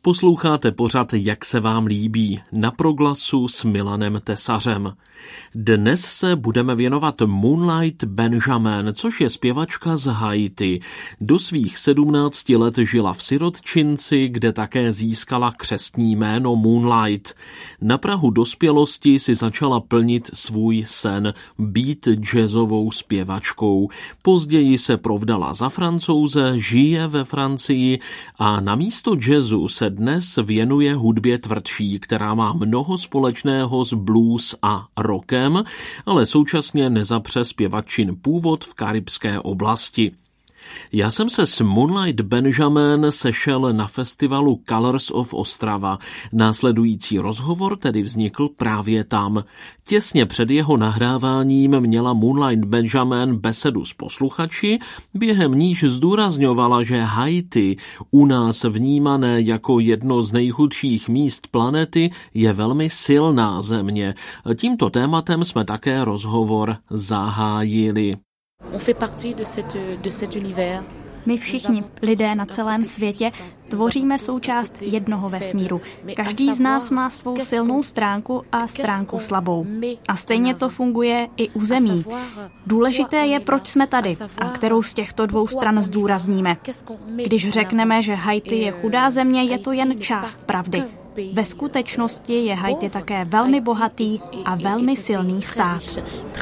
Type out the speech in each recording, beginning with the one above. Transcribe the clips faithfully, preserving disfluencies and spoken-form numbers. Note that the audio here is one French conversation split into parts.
Posloucháte pořad Jak se vám líbí na Proglasu s Milanem Tesařem. Dnes se budeme věnovat Moonlight Benjamin, což je zpěvačka z Haiti. Do svých sedmnácti let žila v sirotčinci, kde také získala křestní jméno Moonlight. Na prahu dospělosti si začala plnit svůj sen být jazzovou zpěvačkou. Později se provdala za Francouze, žije ve Francii a na místo jazzu se dnes věnuje hudbě tvrdší, která má mnoho společného s blues a rockem, ale současně nezapře zpěvačin původ v karibské oblasti. Já jsem se s Moonlight Benjamin sešel na festivalu Colors of Ostrava. Následující rozhovor tedy vznikl právě tam. Těsně před jeho nahráváním měla Moonlight Benjamin besedu s posluchači, během níž zdůrazňovala, že Haiti, u nás vnímané jako jedno z nejchudších míst planety, je velmi silná země. Tímto tématem jsme také rozhovor zahájili. On fait partie de cette, de cet univers. My všichni, lidé na celém světě, tvoříme součást jednoho vesmíru. Každý z nás má svou silnou stránku a stránku slabou. A stejně to funguje i u zemí. Důležité je, proč jsme tady a kterou z těchto dvou stran zdůrazníme. Když řekneme, že Haiti je chudá země, je to jen část pravdy. Ve skutečnosti je Haiti také velmi bohatý a velmi silný stát.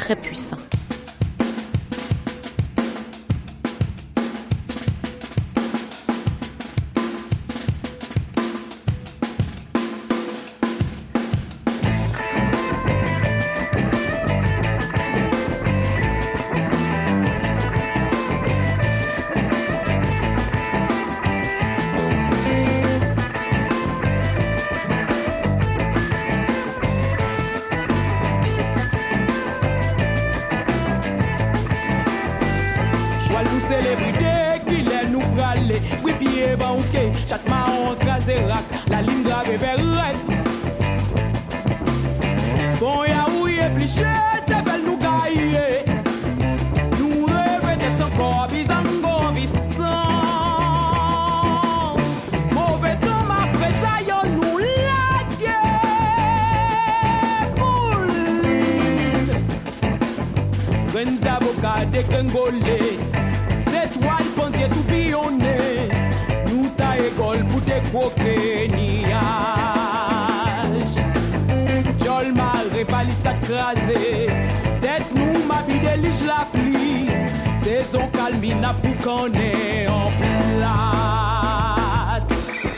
Saison calmina pour qu'on est en place.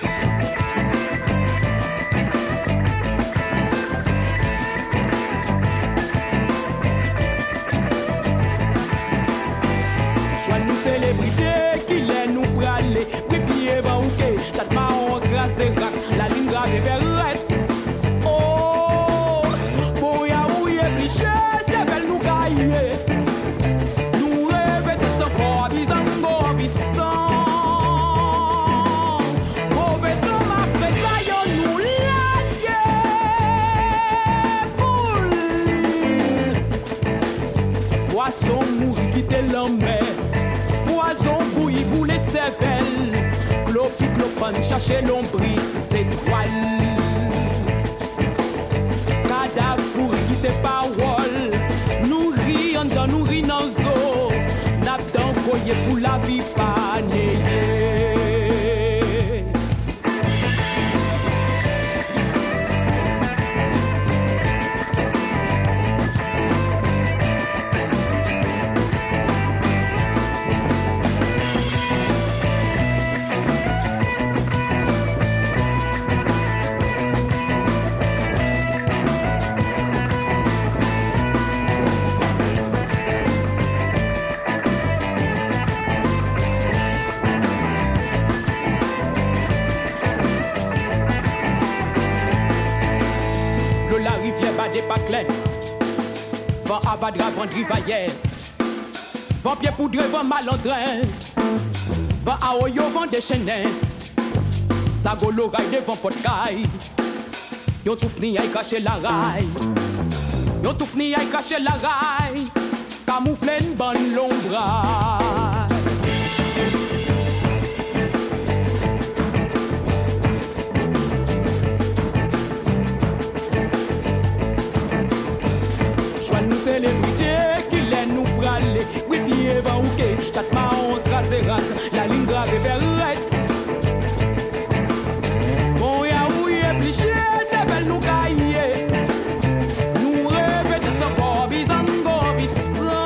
Joie nous célébrité qu'il est nous praler. Oui, pied banqué, chaque marron grâce rac, la ligne grave verrette. Oh, pour ya où y est bliché, c'est belle nous gailler. Poisson mourir quitter l'homme, poison bouilli pour les cervelles, clopi clopan chercher l'ombrite, c'est toile. Cadavre pour quitter parole, nourri en dans nourri dans zo, n'abdan koye pour la vie panée. Vent abadra, vent rivaillère. Vent pied poudre, vent malandrin. Vent à oyo, vent déchaîné. Sagolo rail devant potkaï. Yon touf ni aïe caché la raille. Yon touf ni aïe caché la raille. Camouflé une bonne l'ombrage. célébrité qu'il est nous praler. Oui, bien va ou que chaque maon traserat la ligne grave vers bon ya ou est pliché c'est belle nous cailler. Nous rêver de ce corps bizango bizan.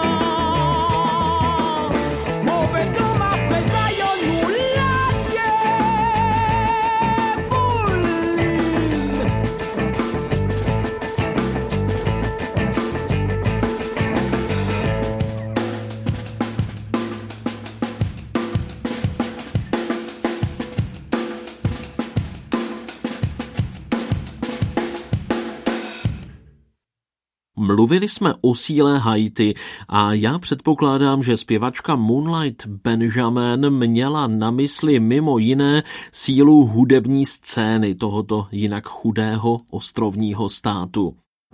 Mauvais temps ma frère yo nous laquer. Mluvili jsme o síle Haiti a já předpokládám, že zpěvačka Moonlight Benjamin měla na mysli mimo jiné sílu hudební scény tohoto jinak chudého ostrovního státu.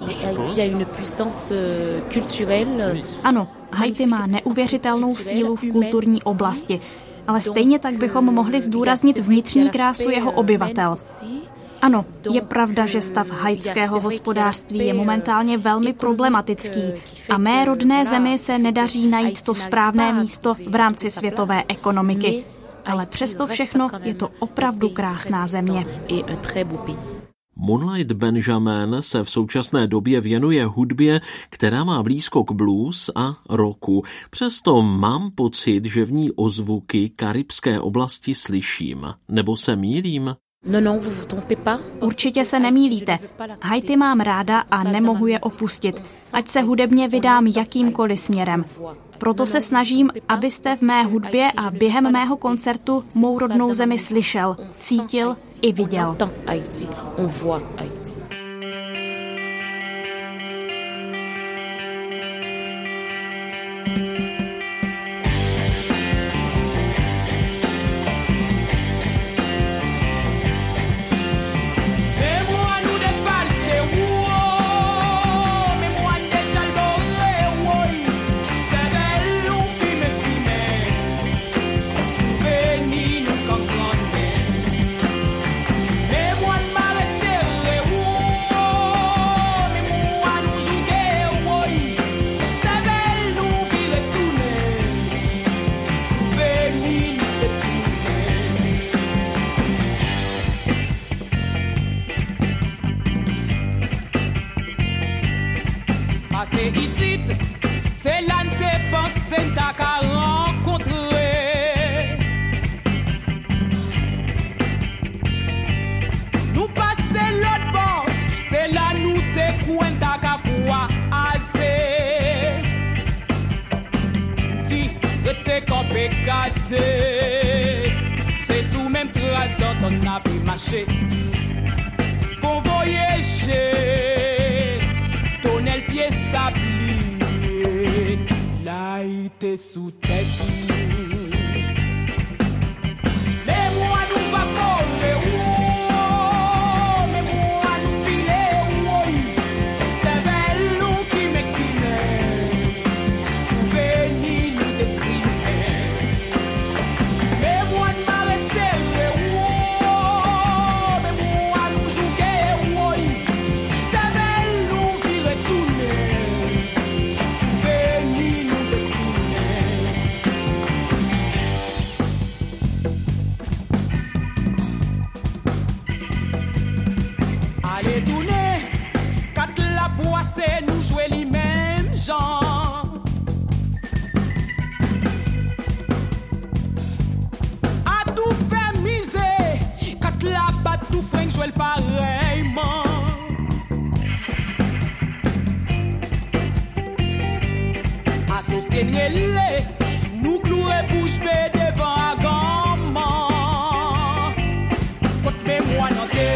Ano, Haiti má neuvěřitelnou sílu v kulturní oblasti, ale stejně tak bychom mohli zdůraznit vnitřní krásu jeho obyvatel. Ano, je pravda, že stav haitského hospodářství je momentálně velmi problematický a mé rodné zemi se nedaří najít to správné místo v rámci světové ekonomiky. Ale přesto všechno je to opravdu krásná země. Moonlight Benjamin se v současné době věnuje hudbě, která má blízko k blues a rocku. Přesto mám pocit, že v ní ozvuky karibské oblasti slyším. Nebo se mýlím? Určitě se nemýlíte. Haiti mám ráda a nemohu je opustit, ať se hudebně vydám jakýmkoliv směrem. Proto se snažím, abyste v mé hudbě a během mého koncertu mou rodnou zemi slyšel, cítil i viděl. C'est ici, c'est là que t'es pensé t'as qu'à rencontrer. Nous passer l'autre bord, c'est là nous t'es coin t'as qu'à quoi assez. Ti, t'es campé gâté, c'est sous même trace dans ton appui marché. Faut voyager. Tonel pied sablier, là il était sous tête. Mais moi nous va courir, oh, mais moi nous filer, oh, c'est vers nous qui me quitte, souvenir nous détruire. Mais moi nous m'arrêter, oh, mais moi nous jouer, oh, c'est vers nous. Allez tourner, quand la boisse nous jouer les mêmes gens. A tout faire miser, quand la batte tout fringue jouer pareillement. Associé les, nous clouer bouche bée devant un gamin. Côte mémoire dans tes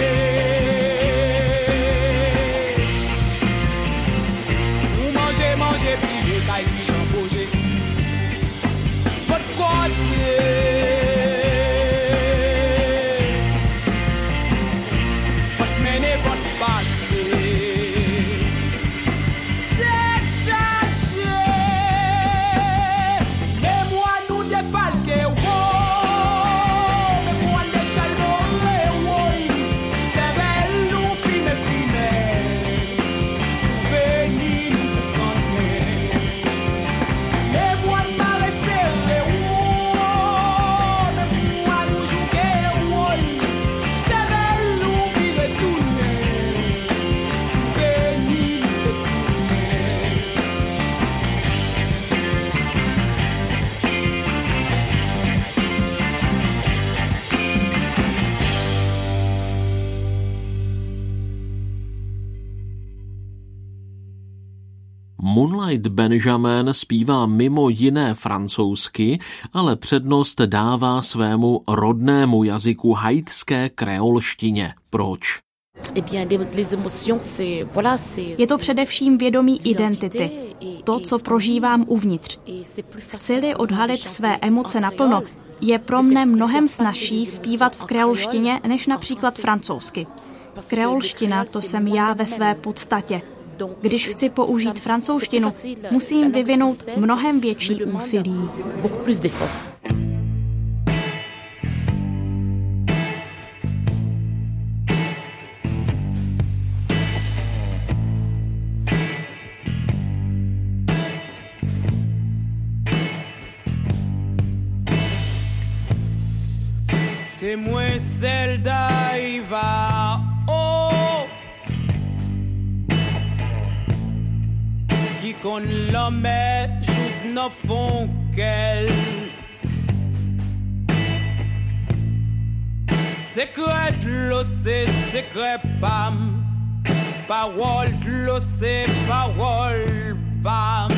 manger, plier, caille, pigeon, bouger. Votre côté, votre mener, votre passé. Décharger, mais moi nous défalquer, wow, mais moi déchalmorer, wow, c'est belle nous fine, fine, souvenir nous. Moonlight Benjamin zpívá mimo jiné francouzsky, ale přednost dává svému rodnému jazyku haitské kreolštině. Proč? Je to především vědomí identity, to, co prožívám uvnitř. Chci-li odhalit své emoce naplno, je pro mne mnohem snazší zpívat v kreolštině než například francouzsky. Kreolština, to jsem já ve své podstatě. Když chci použít francouzštinu, musím vyvinout mnohem větší úsilí. C'est moi Zelda Iva oh qui con l'homme joue no fond qu'elle secret l'eau c'est secret pam parole l'eau c'est parole pam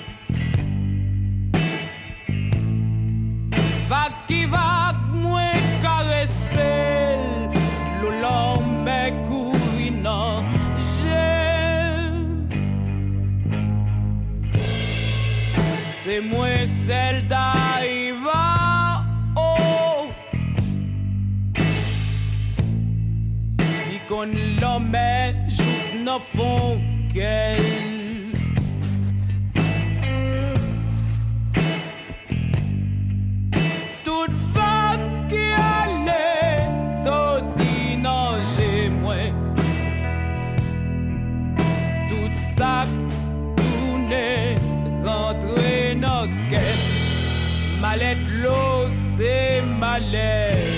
va qui va moi caresser l'eau mais courir j'aime c'est moi celle d'Iva oh qui con l'homme joue no fond qu'elle toute va qui allait sortir non j'ai moi toute ça tourner rentrer dans quête mallette l'eau c'est mallette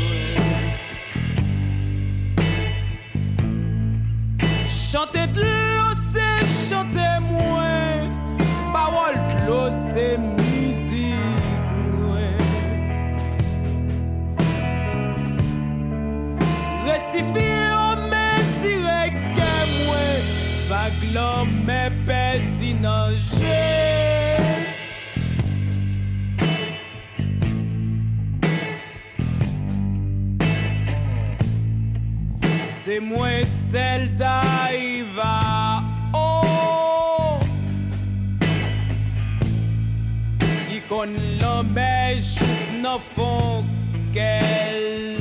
chanter de l'eau c'est chanter moi parole de l'eau c'est musique récifie au mesure que moi vague l'homme est pertinent c'est moi celle d'Iva oh qui con l'homme joue no fond qu'elle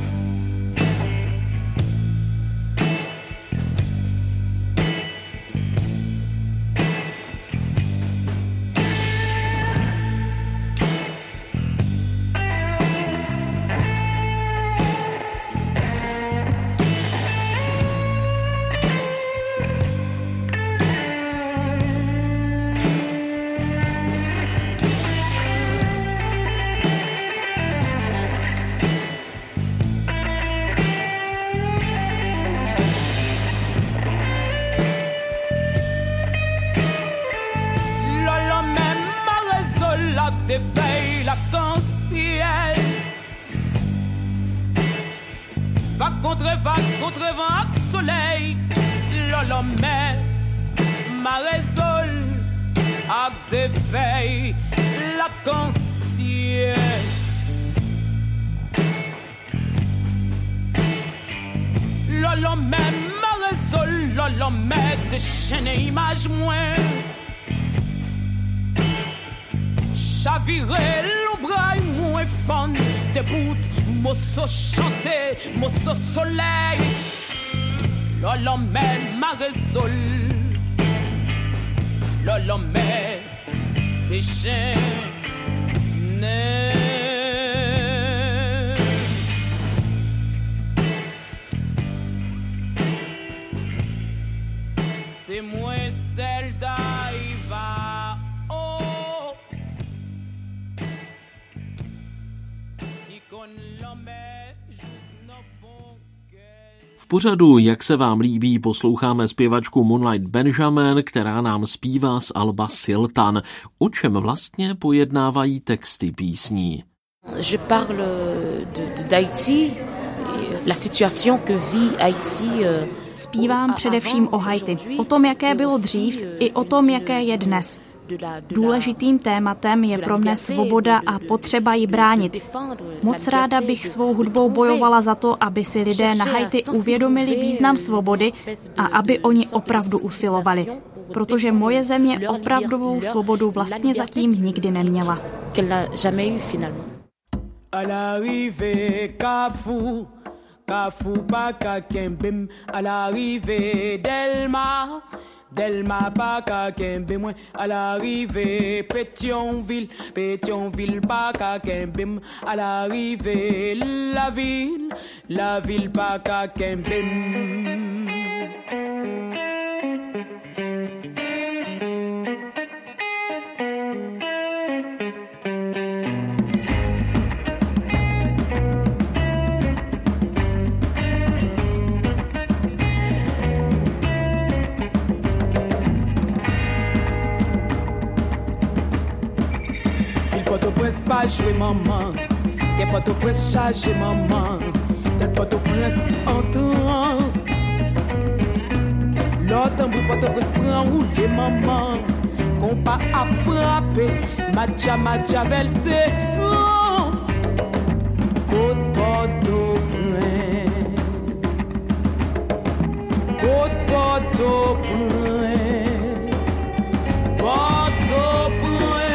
des feuilles la conscielle va contre va contre vent soleil lolo mais ma résol à des feuilles la conscielle lolo mais ma résol lolo mais déchaîner image moins chavirer l'ombraille moins fond debout mosso chanter mosso soleil lolo mais ma résol lolo mais déchaîner c'est moi celle d'Iva oh qui con l'homme joue no fond V pořadu Jak se vám líbí posloucháme zpěvačku Moonlight Benjamin, která nám zpívá z alba Siltan. O čem vlastně pojednávají texty písní? Je parle de, de, d'Haïti, la situation que vit Haïti Zpívám především o Haiti, o tom, jaké bylo dřív, i o tom, jaké je dnes. Důležitým tématem je pro mne svoboda a potřeba ji bránit. Moc ráda bych svou hudbou bojovala za to, aby si lidé na Haiti uvědomili význam svobody a aby oni opravdu usilovali. Protože moje země opravdovou svobodu vlastně zatím nikdy neměla. Delma pa ka kembe mwen à l'arrivée Pétionville Pétionville pa ka kembe m à l'arrivée la ville la ville pa ka kembe m. Port-au-Prince pas jouer maman, que Port-au-Prince chargé maman, tel Port-au-Prince en transe. L'autre bout Port-au-Prince prend rouler maman, qu'on pas à frapper, matcha matcha versé, côte Port-au-Prince, côte Port-au-Prince, Port-au-Prince.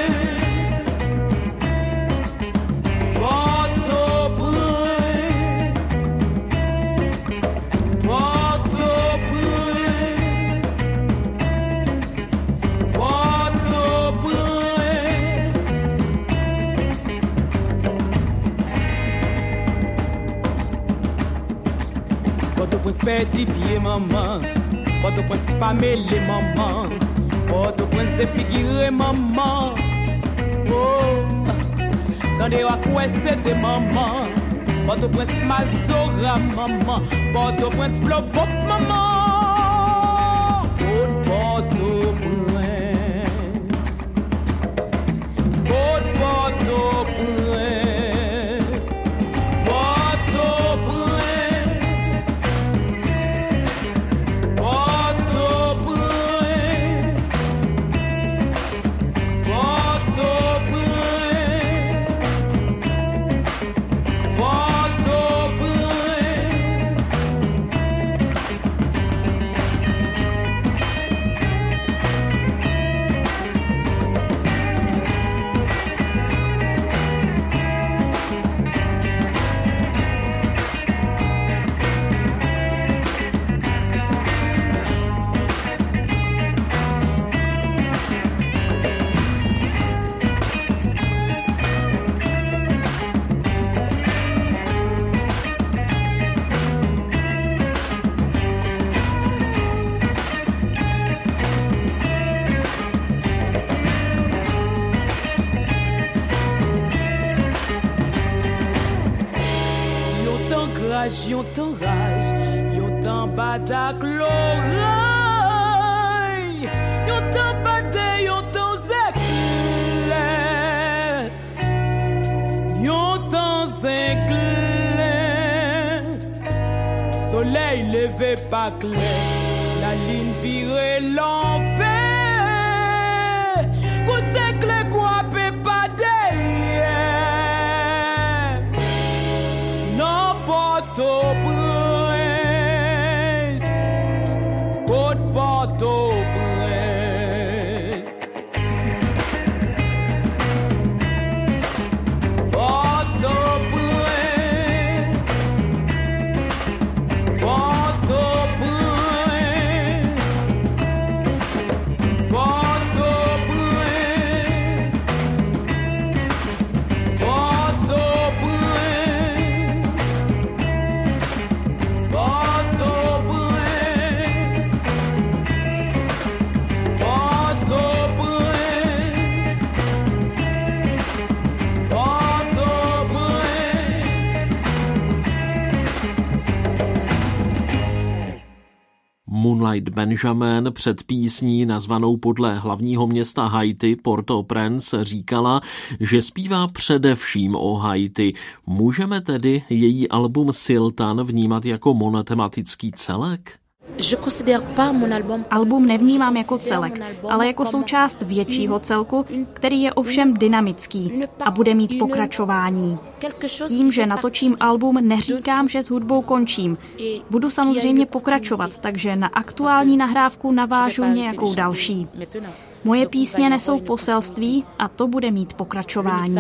Port-au-Prince petit pied maman, Port-au-Prince pas mêlé maman, Port-au-Prince défiguré maman. Oh, dans des racouets c'est des mamans, Port-au-Prince mazora maman, Port-au-Prince flop maman. Oh, Port-au-Prince, oh, Port-au-Prince, Port-au-Prince. Yon t'enrage, yon t'embadac l'oreille, yon t'embade, yon t'enzeclè, yon t'enzeclè. Soleil levé pas clair, la ligne virée l'enfer, coup d'zeclè quoi peut pas derrière. Non Port-au-Prince, Côte Port-au-Prince, Port-au-Prince, Port-au-Prince, Port-au-Prince, Moonlight Benjamin před písní nazvanou podle hlavního města Haiti Port-au-Prince říkala, že zpívá především o Haiti. Můžeme tedy její album Siltan vnímat jako monotematický celek? Album nevnímám jako celek, ale jako součást většího celku, který je ovšem dynamický a bude mít pokračování. Tím, že natočím album, neříkám, že s hudbou končím. Budu samozřejmě pokračovat, takže na aktuální nahrávku navážu nějakou další. Moje písně nesou poselství a to bude mít pokračování.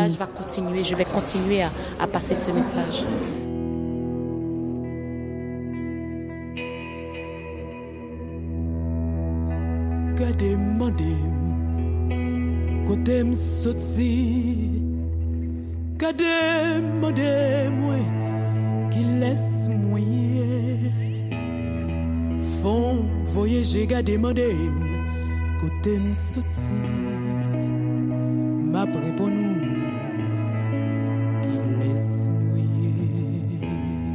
Gade mandem, kote m'soti. Gade mandem, ouais, qui laisse mouiller. Font voyager, gade mandem, kote m'soti. Ma préponou, qui laisse mouiller.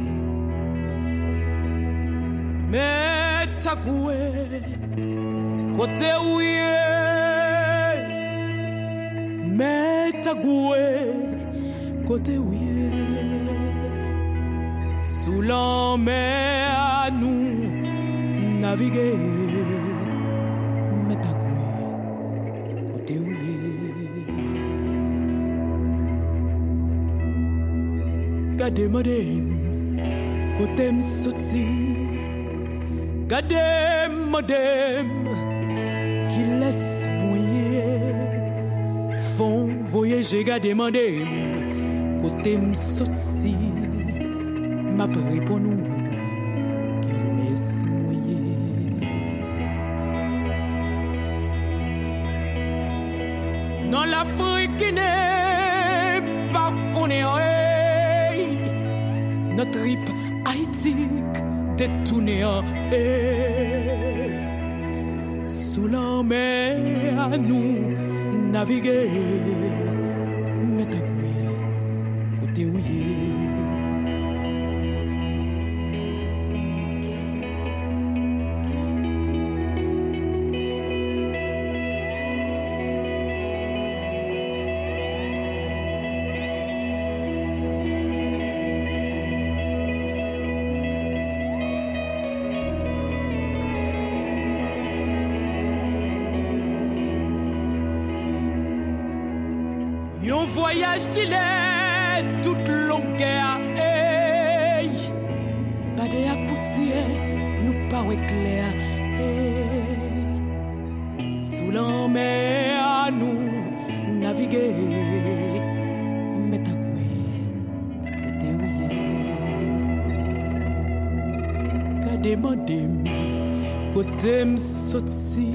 Mais ta coué. Kote ouye, metagoué, kote ouye, sous la mer à nous naviguer, metagoué, kote ouye, gade madem, kote m'soti, gade madem. Qui laisse mouiller, font voyager, gade mandem, côté m'soti, m'a pris pour nous, qui laisse mouiller. Non, l'Afrique qui n'est pas qu'on est, notre trip haïtique détournée en sous la mer à nous naviguer, metagoué, côté ouillé. Un voyage d'île toute longueur, hey. Badé à poussière, nous pas éclair, hey. Sous la mer à nous naviguer, metagoué, côté ouillé. Gade mandem, côté m'soti,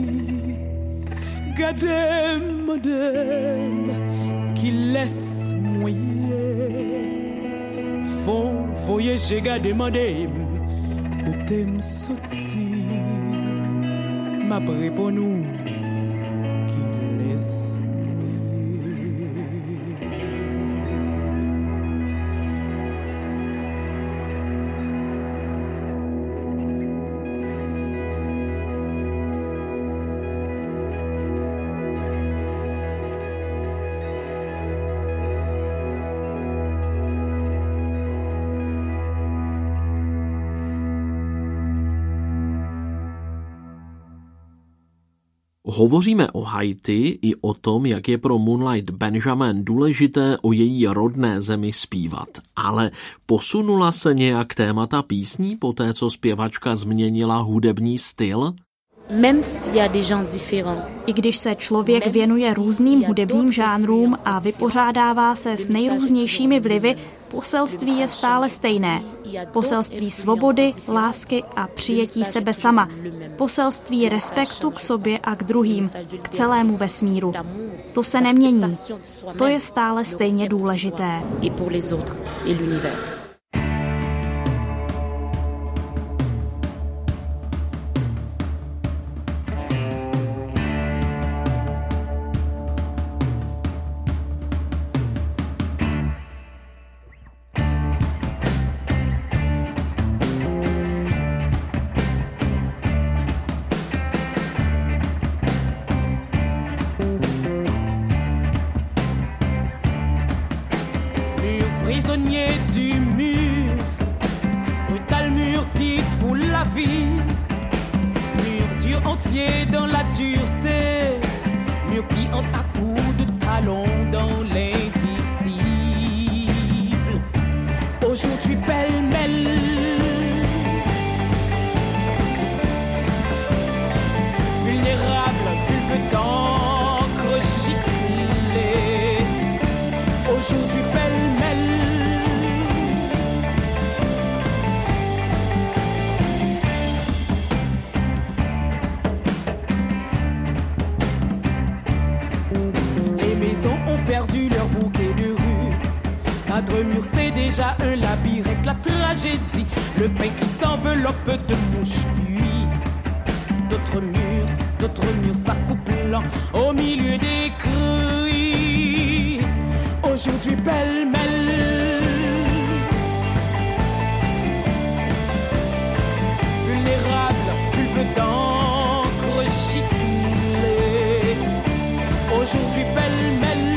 gade mandem. Qui laisse mouiller, font voyager, gade mandem, côté m'soti, ma pré pour nous, qui laisse mouiller. Hovoříme o Haiti i o tom, jak je pro Moonlight Benjamin důležité o její rodné zemi zpívat. Ale posunula se nějak témata písní po té, co zpěvačka změnila hudební styl? I když se člověk věnuje různým hudebním žánrům a vypořádává se s nejrůznějšími vlivy, poselství je stále stejné. Poselství svobody, lásky a přijetí sebe sama. Poselství respektu k sobě a k druhým, k celému vesmíru. To se nemění. To je stále stejně důležité. Prisonnier du moindre mur, c'est déjà un labyrinthe. La tragédie, le pain qui s'enveloppe de mouches. Puis d'autres murs, d'autres murs s'accouplant au milieu des cris. Aujourd'hui pêle-mêle, vulnérable, vulve d'encre giclée. Aujourd'hui pêle-mêle,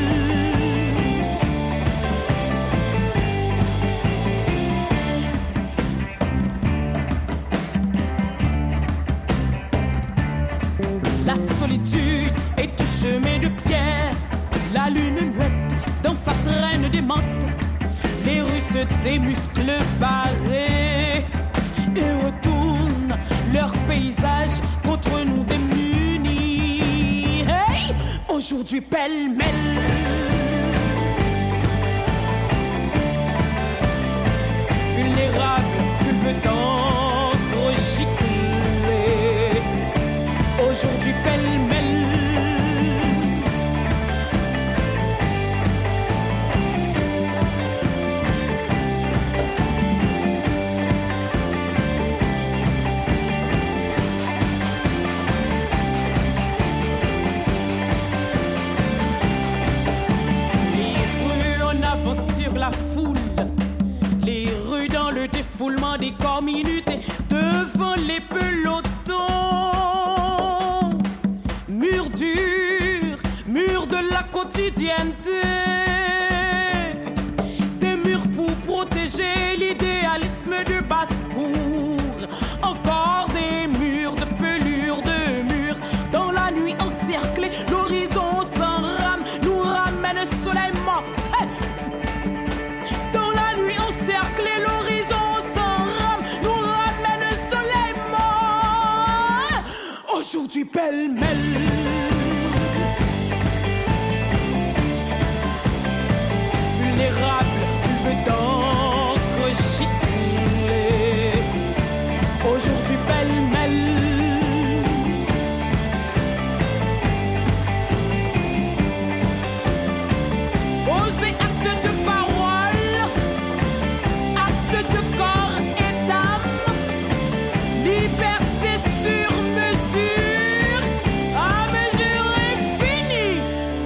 la solitude est un chemin de pierre. La lune muette dans sa traîne démente. Les Russes des muscles barrés et retournent leur paysage contre nous démunis. Hey! Aujourd'hui pêle-mêle, vulnérable, vulve d'encre giclée. Aujourd'hui pêle-mêle, la foule, les rues dans le défoulement des corps minutés devant les pelotons. Mur dur, mur de la quotidienneté, des murs pour protéger l'idéalisme de basse-cour. Encore des murs de pelure, de murs dans la nuit encerclée. L'horizon sans rame nous ramène le soleil mort. Hey! Encercler l'horizon sans rame nous ramène le soleil mort. Aujourd'hui pêle-mêle, vulnérable, vulve d'encre giclée. Aujourd'hui pêle-mêle, osez acte de parole, de corps et d'âme, liberté sur mesure, à mesure infinie.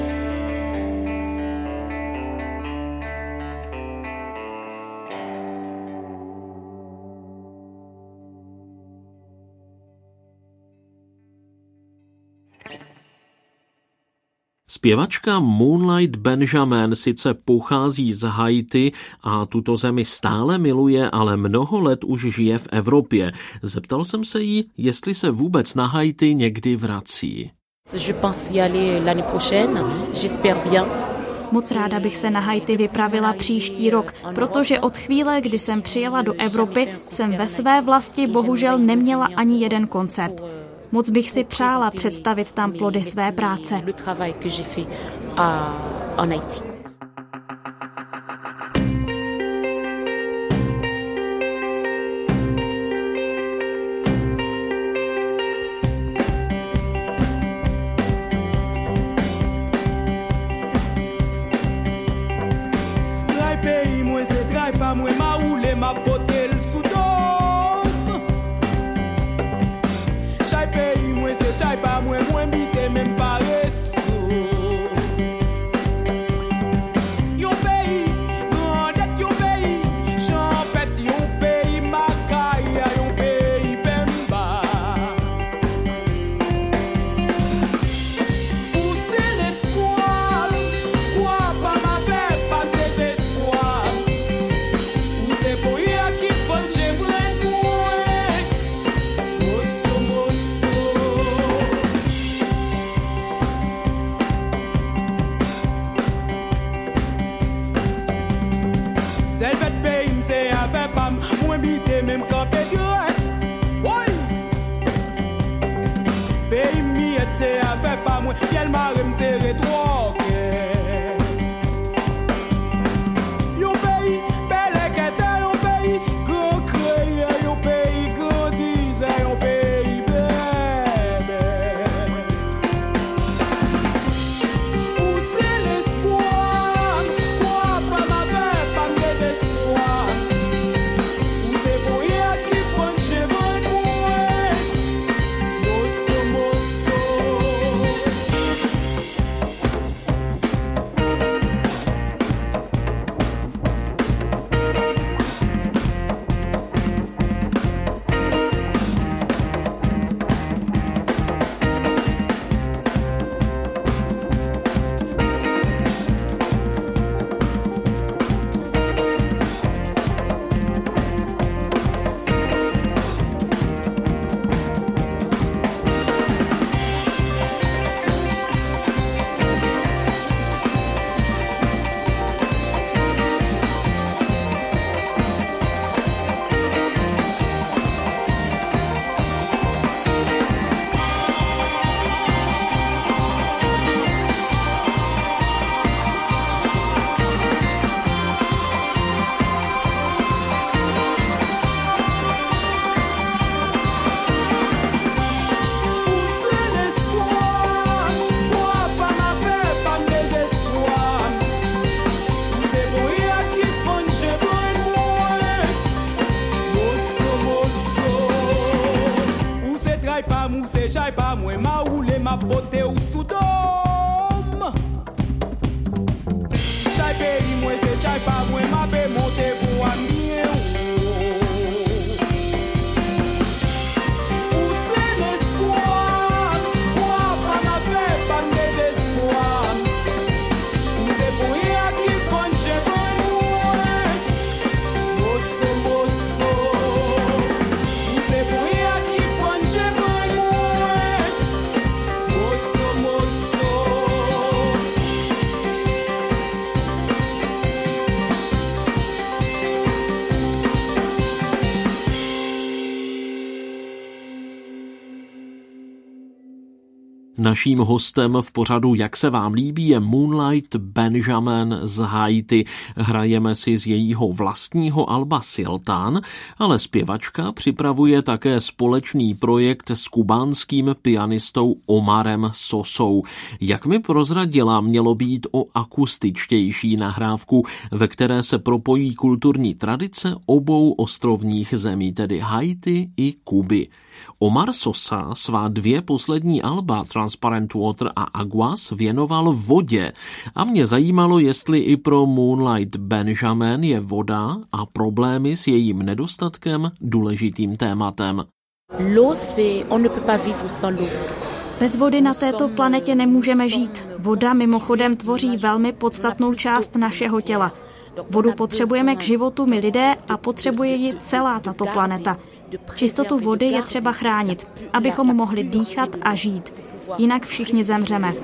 Zpěvačka Moonlight Benjamin sice pochází z Haiti a tuto zemi stále miluje, ale mnoho let už žije v Evropě. Zeptal jsem se jí, jestli se vůbec na Haiti někdy vrací. Je pense y aller l'année prochaine, j'espère bien. Moc ráda bych se na Haiti vypravila příští rok, protože od chvíle, kdy jsem přijela do Evropy, jsem ve své vlasti bohužel neměla ani jeden koncert. Moc bych si přála představit tam plody své práce. Chai pa mwen mwen bite men pare sou. Yon peyi, grandet yon peyi, champet yon peyi, makaya yon peyi pemba. Ou se l'espoir, kwa pa ma fe pa desespoir. Ou se pou ya ki fon chevren mwen, moso moso. Selvet pays m'se a fait pam, mwen bite même campé direct. Oui. Pays miet se a fait pam, mwen fiel mare m'se retroqué. Yon pays bel ekete, yon pays grand creye, yon pays grand dise, yon pays bébé. Où c'est l'espoir, quoi pas ma fait pam. ou Soudom. Chai pays moi c'est chai pas moi m'a pe monter pour ami. Naším hostem v pořadu Jak se vám líbí je Moonlight Benjamin z Haiti. Hrajeme si z jejího vlastního alba Siltán, ale zpěvačka připravuje také společný projekt s kubánským pianistou Omarem Sosou. Jak mi prozradila, mělo být o akustičtější nahrávku, ve které se propojí kulturní tradice obou ostrovních zemí, tedy Haiti i Kuby. Omar Sosa svá dvě poslední alba Transparent Water a Aguas věnoval vodě a mě zajímalo, jestli i pro Moonlight Benjamin je voda a problémy s jejím nedostatkem důležitým tématem. L'eau, c'est on ne peut pas vivre sans l'eau. Bez vody na této planetě nemůžeme žít. Voda mimochodem tvoří velmi podstatnou část našeho těla. Vodu potřebujeme k životu my lidé a potřebuje ji celá tato planeta. Čistotu vody je třeba chránit, abychom mohli dýchat a žít. Jinak všichni zemřeme.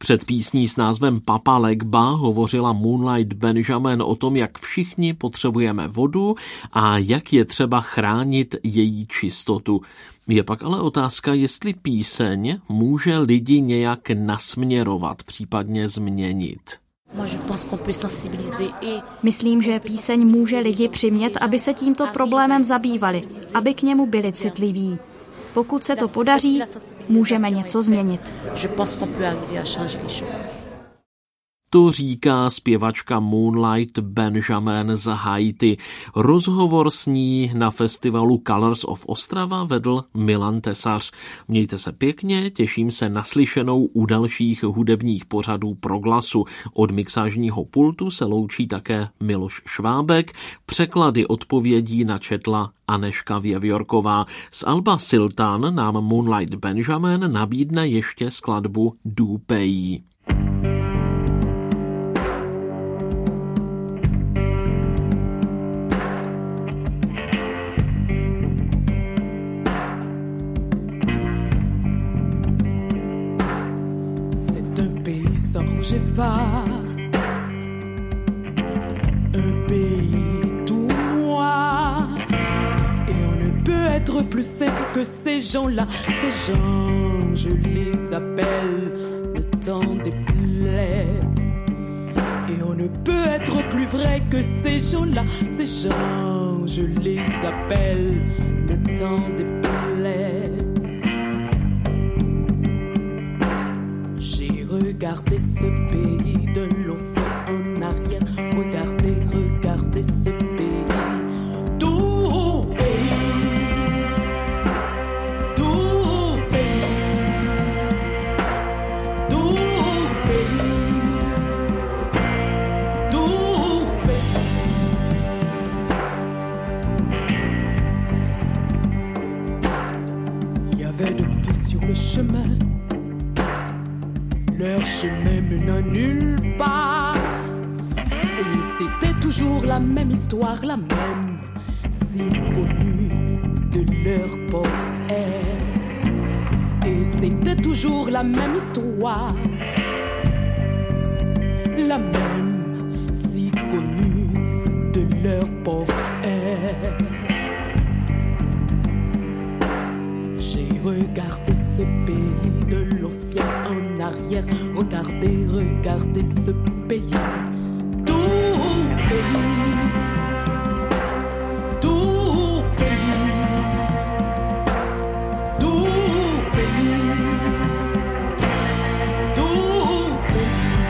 Před písní s názvem Papa Legba hovořila Moonlight Benjamin o tom, jak všichni potřebujeme vodu a jak je třeba chránit její čistotu. Je pak ale otázka, jestli píseň může lidi nějak nasměrovat, případně změnit. Myslím, že píseň může lidi přimět, aby se tímto problémem zabývali, aby k němu byli citliví. Pokud se to podaří, můžeme něco změnit. To říká zpěvačka Moonlight Benjamin z Haiti. Rozhovor s ní na festivalu Colors of Ostrava vedl Milan Tesař. Mějte se pěkně, těším se na slyšenou u dalších hudebních pořadů Proglasu. Od mixážního pultu se loučí také Miloš Švábek. Překlady odpovědí načetla Aneška Věvjorková. Z alba Sultan nám Moonlight Benjamin nabídne ještě skladbu Du Pays. Rouge et phare, un pays tout noir, et on ne peut être plus simple que ces gens-là. Ces gens, je les appelle le temps des plaies. Et on ne peut être plus vrai que ces gens-là. Ces gens, je les appelle le temps des plaies. Regardez ce pays de l'océan en arrière. Regardez, regardez ce pays. Tout pays, tout pays, tout pays, tout pays. Il y avait de tout sur le chemin. Leur chemin menant nulle part. Et c'était toujours la même histoire, la même, si connue de leur pauvre air. Et c'était toujours la même histoire, la même, si connue de leur pauvre air. J'ai regardé ce pays de l'océan en arrière. Regardez, regardez ce pays. Tout pays, tout pays, tout pays, tout pays.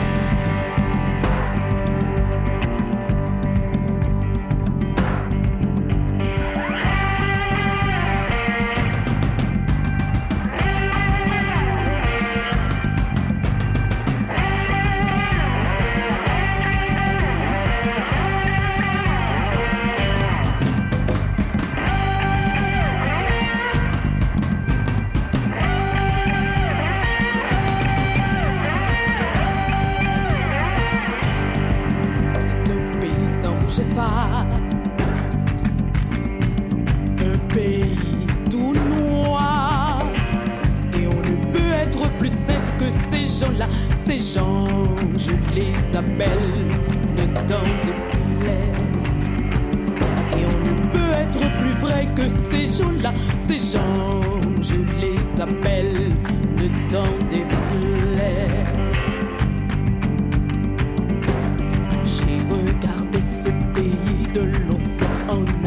Un pays tout noir, et on ne peut être plus simple que ces gens-là. Ces gens, je les appelle le temps des plaies. Et on ne peut être plus vrai que ces gens-là. Ces gens, je les appelle le temps des plaies. J'ai regardé ce pays de l'océan